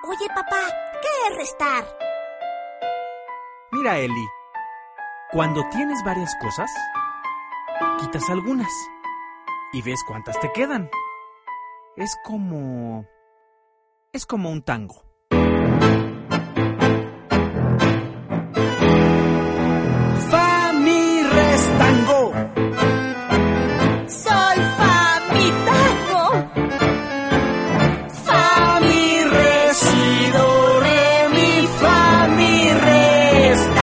Oye, papá, ¿qué es restar? Mira, Eli, cuando tienes varias cosas, quitas algunas y ves cuántas te quedan. Es como un tango.